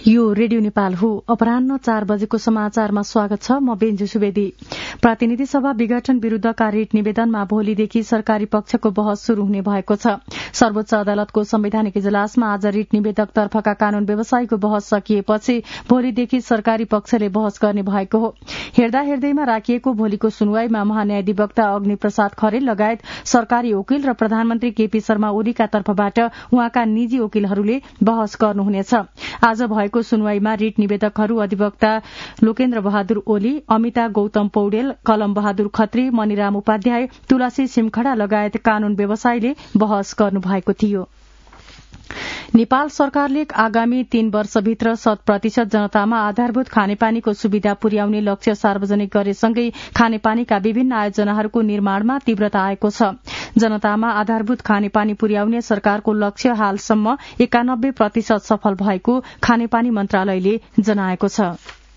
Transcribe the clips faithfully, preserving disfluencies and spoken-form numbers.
यो रेडियो नेपाल हो। अपराह्न चार बजेको समाचारमा स्वागत छ। म बेन्जु सुवेदी। प्रतिनिधि सभा विघटन विरूद्धका रिट निवेदनमा भोलिदेखि सरकारी पक्षको बहस शुरू हुने भएको छ। सर्वोच्च अदालतको संवैधानिक इजलासमा आज रिट निवेदक तर्फका कानून व्यवसायीको बहस सकिएपछि भोलिदेखि सरकारी पक्षले बहस गर्ने भएको हो। हेर्दा हेर्दैमा राखिएको भोलिको सुनवाईमा महान्यायाधिवक्ता अग्नि प्रसाद खरेल लगायत सरकारी वकिल र प्रधानमन्त्री केपी शर्मा ओलीका तर्फबाट उहाँका निजी वकिलहरूले बहस गर्नुहुनेछ। आज भएको सुनवाईमा रिट निवेदकहरू अधिवक्ता लोकेन्द्र बहादुर ओली, अमिता गौतम पौडेल, कलम बहादुर खत्री, मणिराम उपाध्याय, तुलसी सिमखडा लगायत कानून व्यवसायीले बहस गर्नुभएको थियो। नेपाल सरकारले आगामी तीन वर्षभित्र शत प्रतिशत जनतामा आधारभूत खानेपानीको सुविधा पुर्याउने लक्ष्य सार्वजनिक गरेसँगै खानेपानीका विभिन्न आयोजनाहरूको निर्माणमा तीव्रता आएको छ। जनतामा आधारभूत खानेपानी पुर्याउने सरकारको लक्ष्य हालसम्म एकानब्बे प्रतिशत सफल भएको खानेपानी मन्त्रालयले जनाएको छ।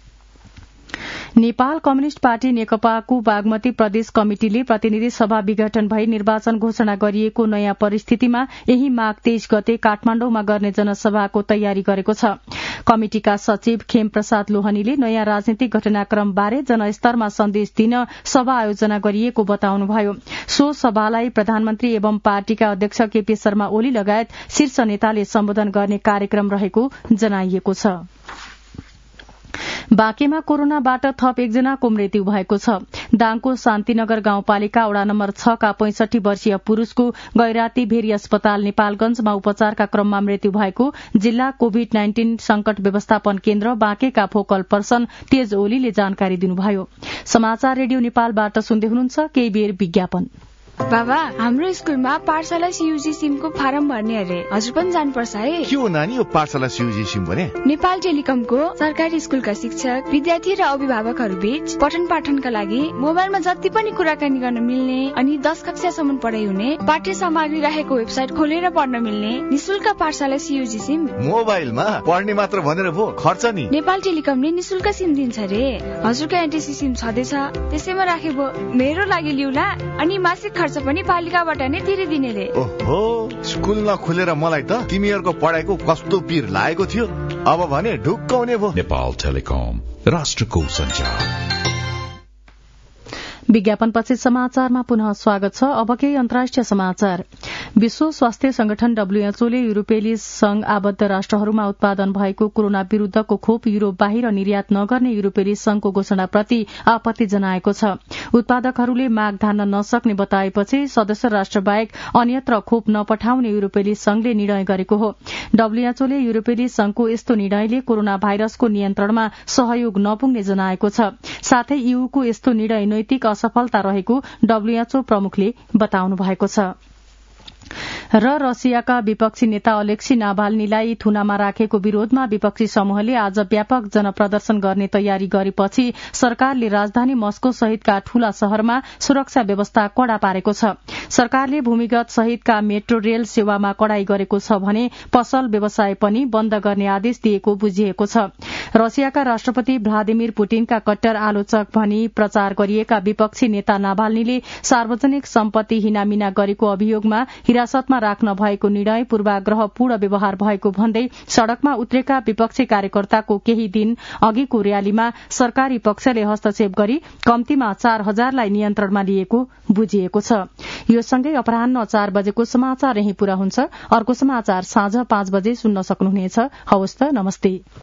नेपाल कम्युनिष्ट पार्टी नेकपाको बागमती प्रदेश कमिटिले प्रतिनिधि सभा विघटन भई निर्वाचन घोषणा गरिएको नयाँ परिस्थितिमा यही माघ तेइस गते काठमाण्डुमा गर्ने जनसभाको तयारी गरेको छ। कमिटिका सचिव खेम प्रसाद लोहनीले नयाँ राजनीतिक घटनाक्रमबारे जनस्तरमा सन्देश दिन सभा आयोजना गरिएको बताउनुभयो। सो सभालाई प्रधानमन्त्री एवं पार्टीका अध्यक्ष केपी शर्मा ओली लगायत शीर्ष नेताले सम्बोधन गर्ने कार्यक्रम रहेको जनाइएको छ। बाँकेमा कोरोनाबाट थप एकजनाको मृत्यु भएको छ। दाङको शान्तिनगर गाउँपालिका वडा नम्बर छ का पैंसठी वर्षीय पुरूषको गैराती भेरी अस्पताल नेपालगंजमा उपचारका क्रममा मृत्यु भएको जिल्ला कोविड नाइन्टीन संकट व्यवस्थापन केन्द्र बाँकेका फोकल पर्सन तेज ओलीले जानकारी दिनुभयो। समाचार रेडियो नेपालबाट सुन्दै हुनुहुन्छ। केही बेर विज्ञापन। बाबा, हाम्रो स्कुलमा पाठशाला सीयूजी सिमको फारम भर्ने अरे, हजुर पनि जानुपर्छ है। के हो नानी यो पाठशाला सीयूजी सिम भने? नेपाल टेलिकमको सरकारी स्कुलका शिक्षक, विद्यार्थी र अभिभावकहरू बीच पठन पाठनका लागि मोबाइलमा जति पनि कुराकानी गर्न मिल्ने अनि दस कक्षासम्म पढाइ हुने पाठ्य सामग्री राखेको वेबसाइट खोलेर पढ्न मिल्ने निशुल्क पाठशाला सीयूजी सिम। मोबाइलमा पढ्ने मात्र भनेर भो खर्च नि? नेपाल टेलिकमले निशुल्क सिम दिन्छ रे। हजुरको एनटीसी सिम छँदैछ, त्यसैमा राखेको मेरो लागि लिउला अनि मासिक खर्च पनि पालिकाबाट नै तिरिदिने रे। ओहो, स्कुल नखोलेर मलाई त तिमीहरूको पढाइको कस्तो पीर लागेको थियो। अब भने ढुक्क हुने भो। नेपाल टेलिकम, राष्ट्रको सञ्चार। विज्ञापनपछि समाचारमा पुनः स्वागत छ। अब केही अन्तर्राष्ट्रिय समाचार। विश्व स्वास्थ्य संगठन डब्ल्यूएचओले युरोपेली संघ आबद्ध राष्ट्रहरूमा उत्पादन भएको कोरोना विरूद्धको खोप युरोप बाहिर निर्यात नगर्ने युरोपेली संघको घोषणाप्रति आपत्ति जनाएको छ। उत्पादकहरूले माग धान्न नसक्ने बताएपछि सदस्य राष्ट्र बाहेक अन्यत्र खोप नपठाउने युरोपेली संघले निर्णय गरेको हो। डब्ल्यूएचओले युरोपेली संघको यस्तो निर्णयले कोरोना भाइरसको नियन्त्रणमा सहयोग नपुग्ने जनाएको छ। साथै ईयूको यस्तो निर्णय नैतिक असफलता रहेको डब्ल्यूएचओ प्रमुखले बताउनु भएको छ। र रसियाका विपक्षी नेता अलेक्सी नाभाल्नीलाई थुनामा राखेको विरोधमा विपक्षी समूहले आज व्यापक जनप्रदर्शन गर्ने तयारी गरेपछि सरकारले राजधानी मस्को सहितका ठूला शहरमा सुरक्षा व्यवस्था कड़ा पारेको छ। सरकारले भूमिगत सहितका मेट्रो रेल सेवामा कड़ाई गरेको छ भने पसल व्यवसाय पनि बन्द गर्ने आदेश दिएको बुझिएको छ। रसियाका राष्ट्रपति भ्लादिमिर पुटिनका कट्टर आलोचक भनी प्रचार गरिएका विपक्षी नेता नाभाल्नीले सार्वजनिक सम्पत्ति हिनामिना गरेको अभियोगमा हिरासतमा राख्न भएको निर्णय पूर्वाग्रहपूर्ण व्यवहार भएको भन्दै सड़कमा उत्रेका विपक्षी कार्यकर्ताको केही दिन अघिको र्यालीमा सरकारी पक्षले हस्तक्षेप गरी कम्तीमा चार हजारलाई नियन्त्रणमा लिएको बुझिएको छ। यो सँगै अपराह्न चार बजेको समाचार यही पूरा हुन्छ। अर्को समाचार साँझ पाँच बजे सुन्न सक्नुहुनेछ। हवस् त, नमस्ते।